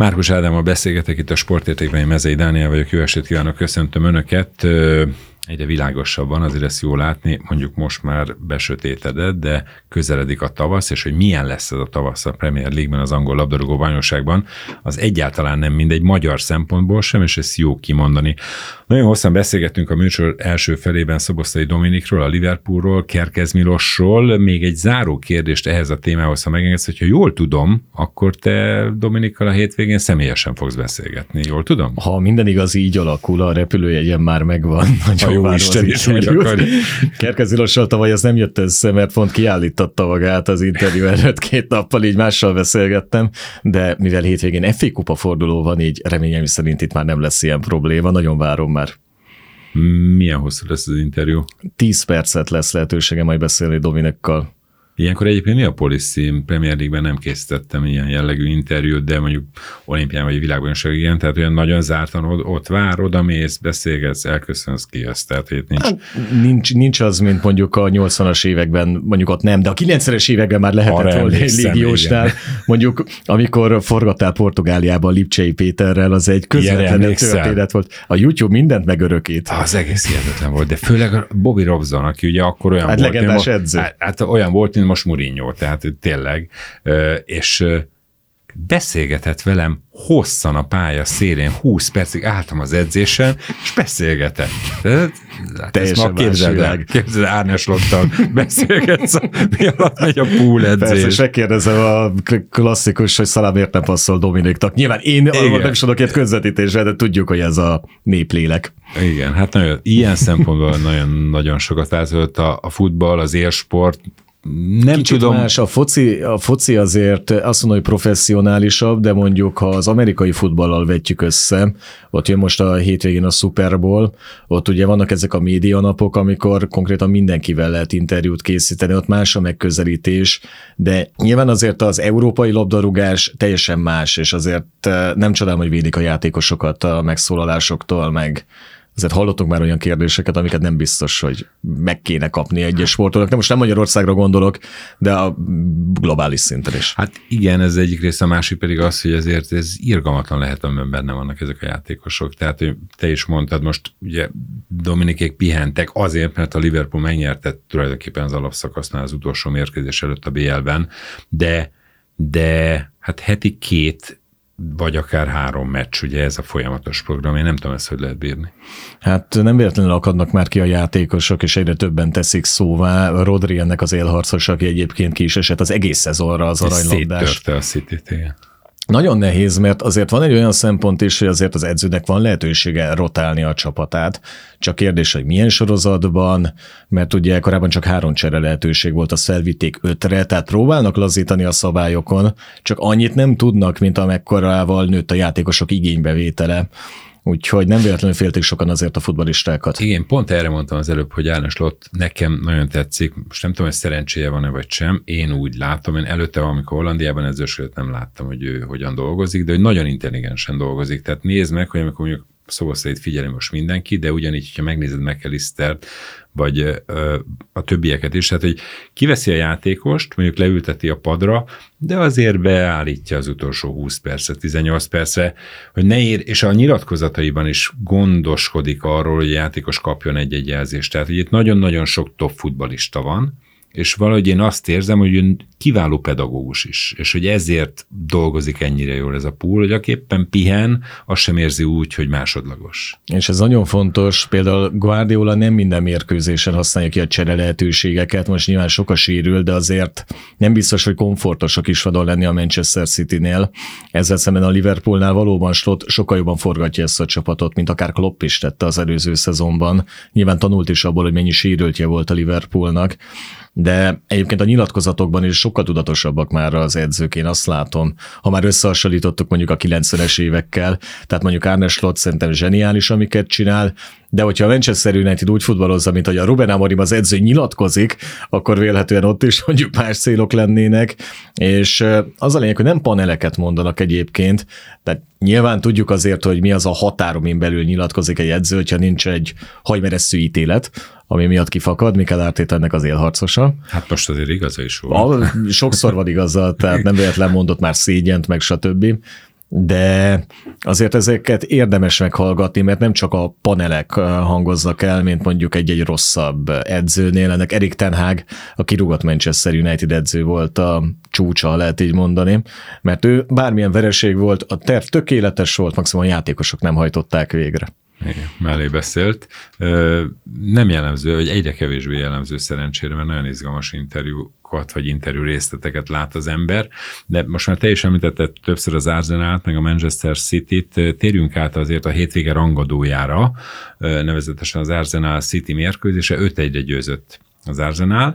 Márkus Ádámmal beszélgetek itt a Sportértékben, én Mezei Dániel vagyok, jó estét kívánok, köszöntöm Önöket. Egyre világosabban, azért ezt jól látni, mondjuk most már besötétedett, de közeledik a tavasz, és hogy milyen lesz ez a tavasz a Premier League-ben, az angol labdarúgó bajnokságban, az egyáltalán nem mindegy, magyar szempontból sem, és ezt jó kimondani. Nagyon hosszan beszélgettünk a műsor első felében Szoboszlai Dominikról, a Liverpoolról, Kerkez Milosról. Még egy záró kérdést ehhez a témához, ha megengedsz, hogyha jól tudom, akkor te Dominikkal a hétvégén személyesen fogsz beszélgetni, jól tudom? Ha minden igaz, így alakul, a repülőjegyen már megvan. Jó Isten is úgy akarja. Kerkez Milossal tavaly az nem jött össze, mert pont kiállította magát az interjú előtt 2 nappal, így mással beszélgettem, de mivel hétvégén FA Kupa forduló van, így reményem szerint itt már nem lesz ilyen probléma, nagyon várom már. Milyen hosszú lesz az interjú? 10 percet lesz lehetőségem majd beszélni Dominikkal. Ilyenkor egyébként mi a policy? Premier League-ben nem készítettem ilyen jellegű interjút, de mondjuk olimpián vagy világbajnokság igen, tehát olyan nagyon zártan ott vár, odamész, beszélgetsz, elköszönsz, kijössz, tehát itt nincs. Hát, nincs az, mint mondjuk a 80-as években, mondjuk ott nem, de a 90-es években már lehetett volna egy légiósnál. Mondjuk, amikor forgattál Portugáliában Lipcsei Péterrel, az egy közvetlen történet volt. A YouTube mindent megörökít. Az egész hihetetlen volt, de főleg a Bobby Robson, aki ugye akkor olyan hát volt. Legendás edző. Hát olyan volt, mint most Mourinho, tehát tényleg, és beszélgetett velem hosszan a pálya szélén, 20 percig álltam az edzésen, és beszélgetett. Teljesen képzeld el, Árnes Lottal beszélgetsz, mi alatt megy a pool edzés. Persze, és megkérdezem a klasszikus, hogy Szalám miért nem passzol Dominiknak. Nyilván én nem is adok ilyet közvetítésre, de tudjuk, hogy ez a néplélek. Igen, hát nagyon, ilyen szempontból nagyon sokat változott a futball, az élsport. Nem kicsit tudom. Más, a foci azért azt mondom, hogy professzionálisabb, de mondjuk ha az amerikai futballal vetjük össze, ott jön most a hétvégén a Super Bowl, ott ugye vannak ezek a médianapok, amikor konkrétan mindenkivel lehet interjút készíteni, ott más a megközelítés, de nyilván azért az európai labdarúgás teljesen más, és azért nem csodálom, hogy védik a játékosokat a megszólalásoktól, meg azért hallottunk már olyan kérdéseket, amiket nem biztos, hogy meg kéne kapni egyes sportolók. De most nem Magyarországra gondolok, de a globális szinten is. Hát igen, ez egyik része, a másik pedig az, hogy ezért ez irgalmatlan lehet, amiben benne vannak ezek a játékosok. Tehát te is mondtad, most ugye Dominikék pihentek azért, mert a Liverpool megnyerte tulajdonképpen az alapszakasznál az utolsó mérkőzés előtt a BL-ben, de hát heti 2 vagy akár 3 meccs, ugye ez a folyamatos program, én nem tudom ezt, hogy lehet bírni. Hát nem véletlenül akadnak már ki a játékosok, és egyre többen teszik szóvá. Rodri ennek az élharcos, aki egyébként ki is esett az egész szezonra az aranylabdás. Széttörte a Cityt, igen. Nagyon nehéz, mert azért van egy olyan szempont is, hogy azért az edzőnek van lehetősége rotálni a csapatát. Csak kérdés, hogy milyen sorozatban, mert ugye korábban csak 3 csere lehetőség volt, azt felvitték 5-re, tehát próbálnak lazítani a szabályokon, csak annyit nem tudnak, mint amekkorával nőtt a játékosok igénybevétele. Úgyhogy nem véletlenül félték sokan azért a futballistákat. Igen, pont erre mondtam az előbb, hogy Árnes Lott nekem nagyon tetszik. Most nem tudom, hogy szerencséje van-e vagy sem. Én úgy látom, én előtte, amikor Hollandiában edzősködött, nem láttam, hogy ő hogyan dolgozik, de hogy nagyon intelligensen dolgozik. Tehát nézd meg, hogy amikor mondjuk Szoboszlait figyeli most mindenki, de ugyanígy, ha megnézed McAllistert, vagy a többieket is, tehát hogy kiveszi a játékost, mondjuk leülteti a padra, de azért beállítja az utolsó 20 percet, 18 percre, hogy ne ér, és a nyilatkozataiban is gondoskodik arról, hogy a játékos kapjon egy-egy jelzést. Tehát hogy itt nagyon-nagyon sok top futballista van, és valahogy én azt érzem, hogy ön kiváló pedagógus is, és hogy ezért dolgozik ennyire jól ez a pool, hogy aki éppen pihen, azt sem érzi úgy, hogy másodlagos. És ez nagyon fontos, például Guardiola nem minden mérkőzésen használja ki a csere lehetőségeket, most nyilván sok a sérül, de azért nem biztos, hogy komfortosak is vadon lenni a Manchester City-nél. Ezzel szemben a Liverpoolnál valóban sokkal jobban forgatja ezt a csapatot, mint akár Klopp is tette az előző szezonban. Nyilván tanult is abból, hogy mennyi sérültje volt a Liverpoolnak, de egyébként a nyilatkozatokban is sokkal tudatosabbak már az edzők, én azt látom, ha már összehasonlítottuk mondjuk a 90-es évekkel, tehát mondjuk Arne Slot szerintem zseniális, amiket csinál, de hogyha a Manchester United úgy futballozza, mint hogy a Ruben Amorim az edző nyilatkozik, akkor vélhetően ott is mondjuk más célok lennének, és az a lényeg, hogy nem paneleket mondanak egyébként, tehát nyilván tudjuk azért, hogy mi az a határ, amin belül nyilatkozik egy edző, hogyha nincs egy hajmeressző ítélet, ami miatt kifakad, Mikel Arteta ennek az élharcosa. Hát most azért igaza is volt. Sokszor van igaza, tehát nem véletlen mondott már szégyent, meg stb. de azért ezeket érdemes meghallgatni, mert nem csak a panelek hangoznak el, mint mondjuk egy rosszabb edzőnél. Ennek Erik ten Hag, a kirúgott Manchester United edző volt a csúcsa, lehet így mondani, mert ő bármilyen vereség volt, a terv tökéletes volt, maximum a játékosok nem hajtották végre. Igen, mellé beszélt. Nem jellemző, vagy egyre kevésbé jellemző szerencsére, mert nagyon izgalmas interjúkat, vagy interjú részleteket lát az ember, de most már te is említetted többször az Arsenalt, meg a Manchester Cityt, térjünk át azért a hétvége rangadójára, nevezetesen az Arsenal City mérkőzése, 5-1-re győzött az Arsenal.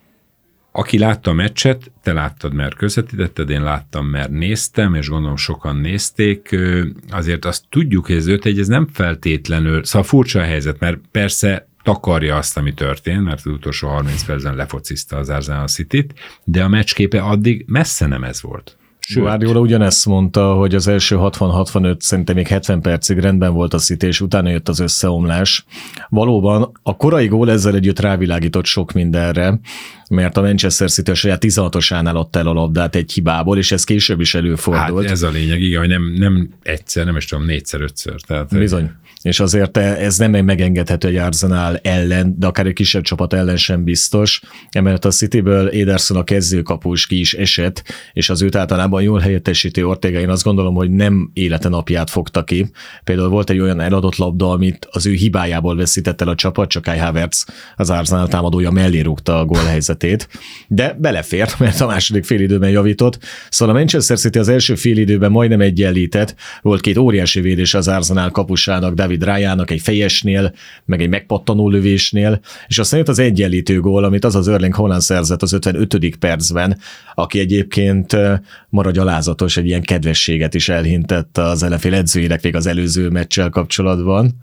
Aki látta a meccset, te láttad, mert közvetítetted, én láttam, mert néztem, és gondolom sokan nézték, azért azt tudjuk, hogy ez 5-1, ez nem feltétlenül, szóval furcsa a helyzet, mert persze takarja azt, ami történt, mert az utolsó 30 percben lefocizta az Arsenal Cityt, de a meccsképe addig messze nem ez volt. Guardiola ugyanezt mondta, hogy az első 60-65, szerintem még 70 percig rendben volt a City, és utána jött az összeomlás. Valóban a korai gól ezzel együtt rávilágított sok mindenre, mert a Manchester City a saját 16-osánál adta el a labdát egy hibából, és ez később is előfordult. Hát ez a lényeg, igen, hogy nem egyszer, nem is tudom, 4-5-ször. Tehát bizony. És azért ez nem megengedhető egy Arsenal ellen, de akár egy kisebb csapat ellen sem biztos. Emellett a Cityből Ederson a kezdőkapus ki is esett, és az őt általában jól helyettesítő Ortega, én azt gondolom, hogy nem élete napját fogta ki. Például volt egy olyan eladott labda, amit az ő hibájából veszített el a csapat, csak Kai Havertz, az Arsenal támadója mellé rúgta a gólhelyzetét, de belefért, mert a második félidőben javított. Szóval a Manchester City az első félidőben majdnem egyenlített, volt két óriási védés az Arsenal kapusának, David Raya-nak egy fejesnél, meg egy megpattanó lövésnél, és aztán jött az egyenlítő gól, amit az Erling Haaland szerzett az 55. percben, aki egyébként maradj alázatos, egy ilyen kedvességet is elhintett az ellenfél edzőjének még az előző meccsel kapcsolatban.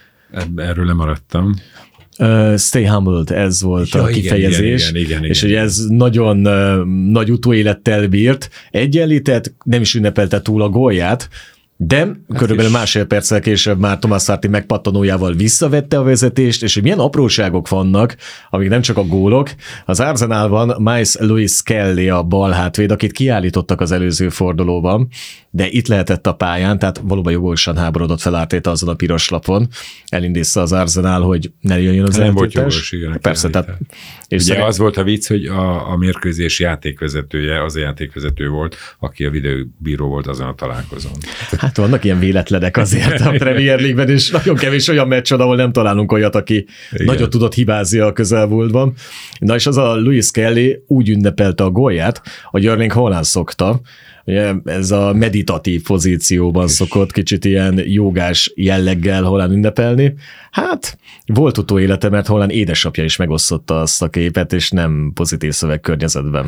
Erről lemaradtam. Stay humbled, ez volt a kifejezés, igen, és hogy ez nagyon nagy utóélettel bírt, egyenlített, nem is ünnepelte túl a gólját, de körülbelül másfél perccel később már Thomas Partey megpattanójával visszavette a vezetést, és hogy milyen apróságok vannak, amik nem csak a gólok. Az Arsenalban Miles Lewis Kelly a bal hátvéd, akit kiállítottak az előző fordulóban, de itt lehetett a pályán, tehát valóban jogosan háborodott fel Arteta azon a piros lapon. Elindítsza az Arsenal, hogy ne jöjjön az eltiltás. Persze, tehát. És ugye az volt a vicc, hogy a mérkőzés játékvezetője, az a játékvezető volt, aki a videóbíró volt azon a találkozón. Hát vannak ilyen véletlenek azért a Premier League-ben, és nagyon kevés olyan meccs, ahol nem találunk olyat, aki nagyot tudott hibázni a közelmúltban. Na és az a Lewis Kelly úgy ünnepelte a gólját, hogy Erling Haaland szokta. Ugye, ez a meditatív pozícióban szokott kicsit ilyen jogás jelleggel Haaland ünnepelni. Hát volt utóélete, mert Haaland édesapja is megosztotta azt a képet, és nem pozitív szövegkörnyezetben.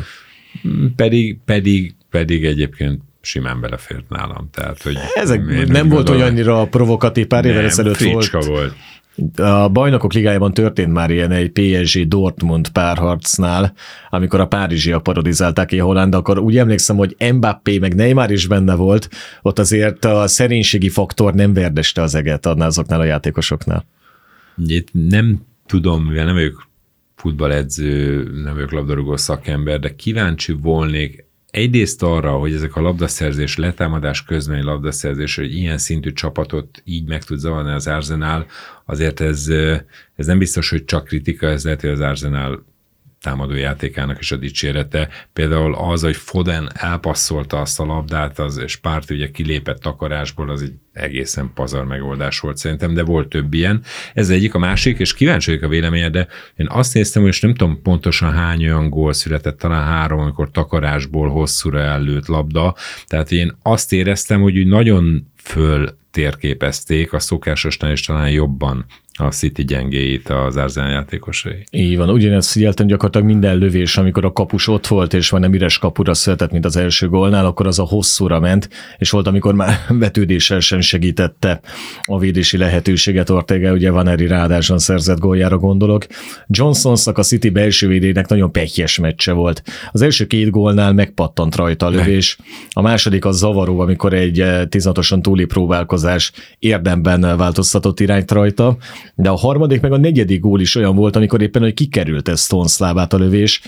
Pedig egyébként simán belefért nálam. Tehát, hogy ezek nem volt olyannyira provokatív, pár évvel ezelőtt volt. A Bajnokok Ligájában történt már ilyen egy PSG-Dortmund párharcnál, amikor a párizsiak parodizálták ki Haaland, akkor úgy emlékszem, hogy Mbappé meg Neymar is benne volt, ott azért a szerénységi faktor nem verdeste az eget annál azoknál a játékosoknál. Itt nem tudom, mivel nem vagyok futballedző, nem vagyok labdarúgó szakember, de kíváncsi volnék egyrészt arra, hogy ezek a labdaszerzés, letámadás közben labdaszerzés, hogy ilyen szintű csapatot így meg tud zavarni az Arsenal, azért ez nem biztos, hogy csak kritika, ez lehet, hogy az Arsenal támadójátékának is a dicsérete. Például az, hogy Foden elpasszolta azt a labdát, és Partey ugye kilépett takarásból, az egy egészen pazar megoldás volt szerintem, de volt több ilyen. Ez egyik, a másik, és kíváncsi vagyok a véleményed, de én azt néztem, hogy nem tudom pontosan hány olyan gól született, talán 3, amikor takarásból hosszúra ellőtt labda. Tehát én azt éreztem, hogy úgy nagyon föltérképezték a szokásosnál is talán jobban a City gyengéit az Arsenal játékosai. Így van, ugyanezt figyeltem gyakorlatilag minden lövés, amikor a kapus ott volt, és már nem üres kapura született, mint az első gólnál, akkor az a hosszúra ment, és volt, amikor már vetődéssel sem segítette a védési lehetőséget Ortega, ugye Van Eri ráadáson szerzett góljára gondolok. Johnsonnak, a City belső védének nagyon pehjes meccse volt. Az első 2 gólnál megpattant rajta a lövés, a második az zavaró, amikor egy 16-oson túli próbálkozás érdemben változtatott irányt rajta, de a harmadik meg a negyedik gól is olyan volt, amikor éppen, hogy kikerült ez Stones lábát a lövés,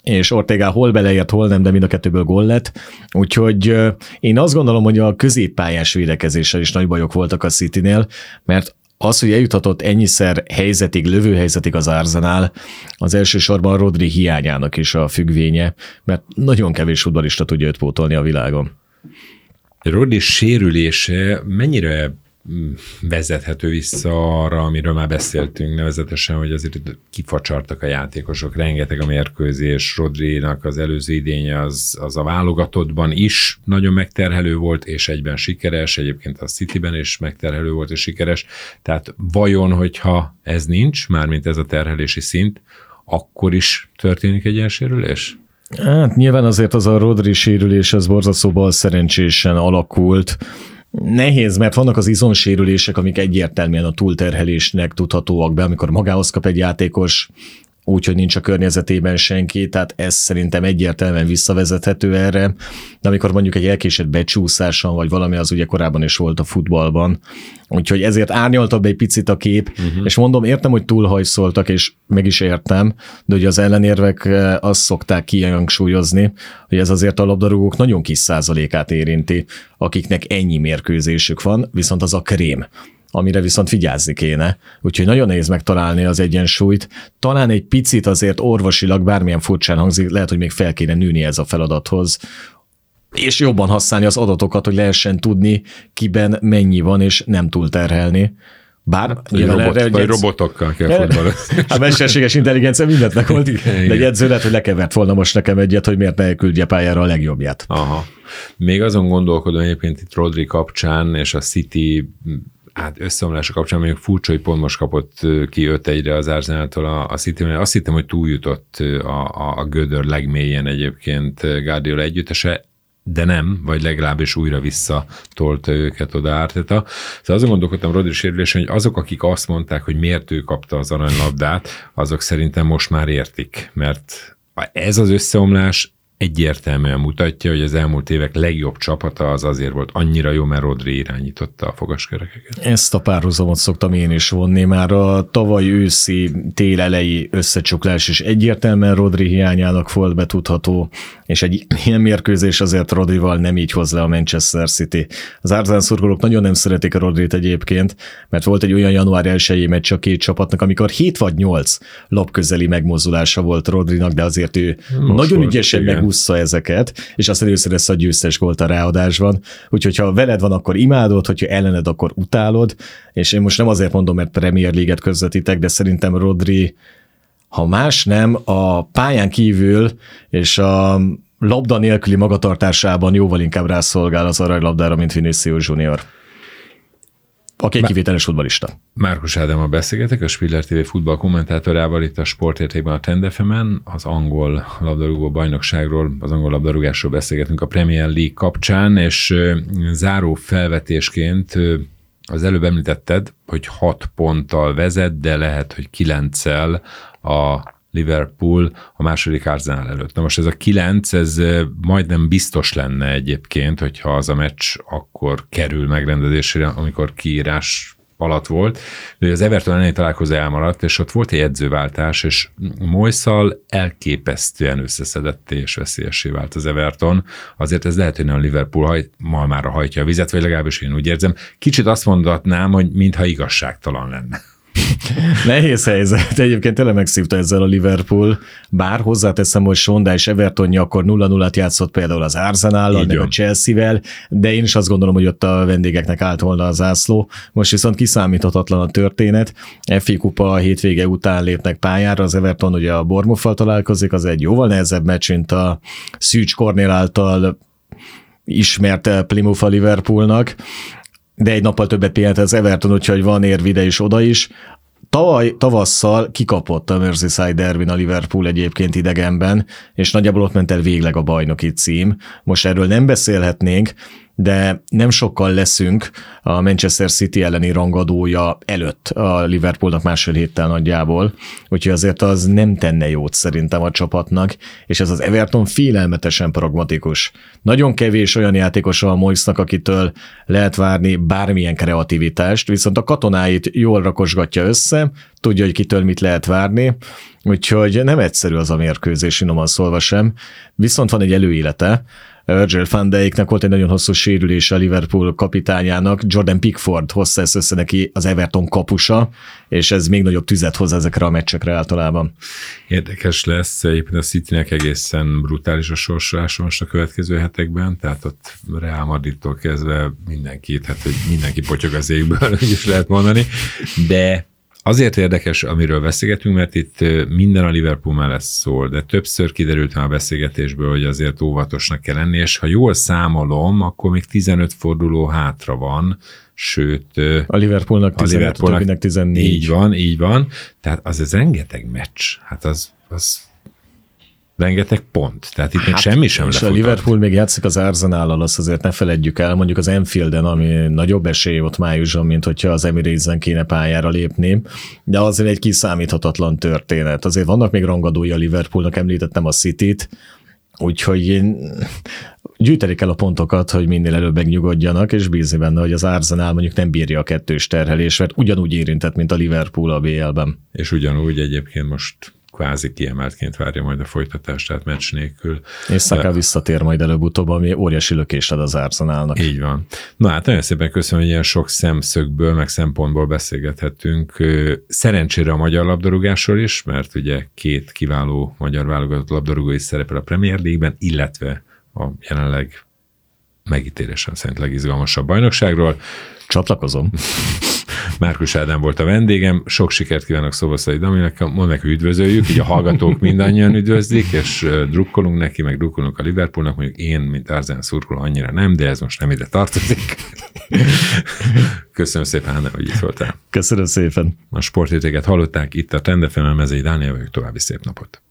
és Ortega hol beleért, hol nem, de mind a kettőből gól lett. Úgyhogy én azt gondolom, hogy a középpályás védekezéssel is nagy bajok voltak a Citynél, mert az, hogy eljuthatott ennyiszer helyzetig, lövőhelyzetig az Arsenal, az elsősorban Rodri hiányának is a függvénye, mert nagyon kevés futballista tudja őt pótolni a világon. Rodri sérülése mennyire vezethető vissza arra, amiről már beszéltünk, nevezetesen, hogy azért kifacsartak a játékosok, rengeteg a mérkőzés, Rodrinak az előző idénye az a válogatottban is nagyon megterhelő volt, és egyben sikeres, egyébként a Cityben is megterhelő volt és sikeres, tehát vajon, hogyha ez nincs, mármint ez a terhelési szint, akkor is történik egy ilyen sérülés? Hát nyilván azért az a Rodri sérülés, ez borzasztó balszerencsésen alakult. Nehéz, mert vannak az izomsérülések, amik egyértelműen a túlterhelésnek tudhatóak be, amikor magához kap egy játékos, úgyhogy nincs a környezetében senki, tehát ez szerintem egyértelműen visszavezethető erre, de amikor mondjuk egy elkésett becsúszáson, vagy valami, az ugye korábban is volt a futballban, úgyhogy ezért árnyaltabb egy picit a kép, és mondom, értem, hogy túlhajszoltak, és meg is értem, de ugye az ellenérvek azt szokták kihangsúlyozni, hogy ez azért a labdarúgók nagyon kis százalékát érinti, akiknek ennyi mérkőzésük van, viszont az a krém, amire viszont vigyázni kéne. Úgyhogy nagyon nehéz megtalálni az egyensúlyt. Talán egy picit azért orvosilag, bármilyen furcsán hangzik, lehet, hogy még fel kéne nőni ez a feladathoz, és jobban használni az adatokat, hogy lehessen tudni, kiben mennyi van, és nem túlterhelni. Bár vagy robotokkal kell futballozni. A mesterséges intelligencia mindent megold, de egy edző lehet, hogy lekevert volna most nekem egyet, hogy miért ne küldje pályára a legjobbját. Aha. Még azon gondolkodom egyébként itt Rodri kapcsán, és a City összeomlása kapcsán mondjuk furcsa, hogy pont most kapott ki 5-1-re az Arsenaltól a City, mert azt hittem, hogy túljutott a gödör legmélyen egyébként Guardiola együttese, de nem, vagy legalábbis újra visszatolta őket oda Arteta. Szóval azon gondolkodtam Rodri sérülésen, hogy azok, akik azt mondták, hogy miért ő kapta az aranylabdát, azok szerintem most már értik, mert ez az összeomlás egyértelműen mutatja, hogy az elmúlt évek legjobb csapata az azért volt annyira jó, mert Rodri irányította a fogaskerekeket. Ezt a párhuzamot szoktam én is vonni, már a tavaly őszi, tél elejé összecsuklás is egyértelműen Rodri hiányának volt betudható, és egy ilyen mérkőzés azért Rodrival nem így hoz le a Manchester City. Az Arsenal szurkolók nagyon nem szeretik a Rodrit egyébként, mert volt egy olyan január 1-i meccs a két csapatnak, amikor 7 vagy 8 labközeli megmozdulása volt Rodrinak, de azért ő nagyon ügyesen megúszta ezeket, és aztán először lesz a győztes gólt a ráadásban. Úgyhogy ha veled van, akkor imádod, hogyha ellened, akkor utálod, és én most nem azért mondom, mert Premier League-et közvetítek, de szerintem Rodri, ha más nem, a pályán kívül és a labda nélküli magatartásában jóval inkább rászolgál az aranylabdára, mint Vinicius Junior. Aki egy kivételes futballista. Márkus Ádámmal beszélgetek, a Spiller TV futball kommentátorával itt a Sportértékben a Trend FM-en, az angol labdarúgó bajnokságról, az angol labdarúgásról beszélgetünk a Premier League kapcsán, és záró felvetésként az előbb említetted, hogy 6 ponttal vezet, de lehet, hogy 9-el a Liverpool a második Arsenal előtt. Na most ez a 9, ez majdnem biztos lenne egyébként, hogyha az a meccs akkor kerül megrendezésre, amikor kiírás alatt volt. De az Everton elleni találkozó elmaradt, és ott volt egy edzőváltás, és Moyes-szal elképesztően összeszedetté és veszélyessé vált az Everton. Azért ez lehet, hogy nem a Liverpool malmára hajtja a vizet, vagy legalábbis én úgy érzem. Kicsit azt mondatnám, hogy mintha igazságtalan lenne. Nehéz helyzet. Egyébként tényleg megszívta ezzel a Liverpool, bár hozzáteszem, hogy Sonda és Evertonja akkor 0-0-at játszott például az Arsenállal, meg a Chelsea-vel, de én is azt gondolom, hogy ott a vendégeknek állt volna a zászló. Most viszont kiszámíthatatlan a történet. FA Kupa a hétvége után lépnek pályára, az Everton ugye a Bournemouth-val találkozik, az egy jóval nehezebb meccs, mint a Szűcs Kornél által ismert Plymouth a Liverpoolnak, de egy nappal többet pihent az Everton, úgyhogy van érv ide is, oda is. Tavasszal kikapott a Merseyside derbyn a Liverpool egyébként idegenben, és nagyjából ott ment el végleg a bajnoki cím. Most erről nem beszélhetnénk, de nem sokkal leszünk a Manchester City elleni rangadója előtt a Liverpoolnak másfél héttel nagyjából, úgyhogy azért az nem tenne jót szerintem a csapatnak, és ez az Everton félelmetesen pragmatikus. Nagyon kevés olyan játékos van Moyesnak, akitől lehet várni bármilyen kreativitást, viszont a katonáit jól rakosgatja össze, tudja, hogy kitől mit lehet várni, úgyhogy nem egyszerű az a mérkőzés, finoman szólva sem, viszont van egy előélete. Virgil van Dijknek volt egy nagyon hosszú sérülése a Liverpool kapitányának, Jordan Pickford hozta ezt össze neki az Everton kapusa, és ez még nagyobb tüzet hoz ezekre a meccsekre általában. Érdekes lesz, egyébként a Citynek egészen brutális a sorsolása most a következő hetekben, tehát ott Real Madridtól kezdve mindenkit, hát hogy mindenki potyog az égből, úgy is lehet mondani, de azért érdekes, amiről beszélgetünk, mert itt minden a Liverpool mellett szól, de többször kiderült már a beszélgetésből, hogy azért óvatosnak kell lenni, és ha jól számolom, akkor még 15 forduló hátra van, sőt... A Liverpoolnak 15, a többinek 14. Így van. Tehát az rengeteg meccs. Hát az rengeteg pont. Tehát itt még semmi sem lefutott. És a Liverpool még játszik az Arsenállal, azt azért ne feledjük el, mondjuk az Anfielden, ami nagyobb esély ott májusban, mint hogyha az Emirates-en kéne pályára lépni, de azért egy kiszámíthatatlan történet. Azért vannak még rangadói a Liverpoolnak, említettem a Cityt, úgyhogy gyűjteni kell a pontokat, hogy minél előbb megnyugodjanak, és bízni benne, hogy az Arsenal mondjuk nem bírja a kettős terhelést, mert ugyanúgy érintett, mint a Liverpool a BL-ben. És ugyanúgy egyébként most kvázi kiemeltként várja majd a folytatást, tehát meccs nélkül. És Saka visszatér majd előbb-utóbb, ami óriási lökést ad az Arsenalnak. Így van. Na hát nagyon szépen köszönöm, hogy ilyen sok szemszögből, meg szempontból beszélgethettünk. Szerencsére a magyar labdarúgásról is, mert ugye 2 kiváló magyar válogatott labdarúgó is szerepel a Premier League-ben, illetve a jelenleg megítélésem szerint legizgalmasabb bajnokságról. Csatlakozom. Márkus Ádám volt a vendégem, sok sikert kívánok Szoboszlai Daninak, mondd meg, hogy üdvözöljük, így a hallgatók mindannyian üdvözlik, és drukkolunk neki, meg drukkolunk a Liverpoolnak, mondjuk én, mint Arsenal szurkoló annyira nem, de ez most nem ide tartozik. Köszönöm szépen, Ádám, hogy itt voltál. Köszönöm szépen. A sportértéket hallották, itt a Trend FM-en, Mezei Dániel vagyok, további szép napot.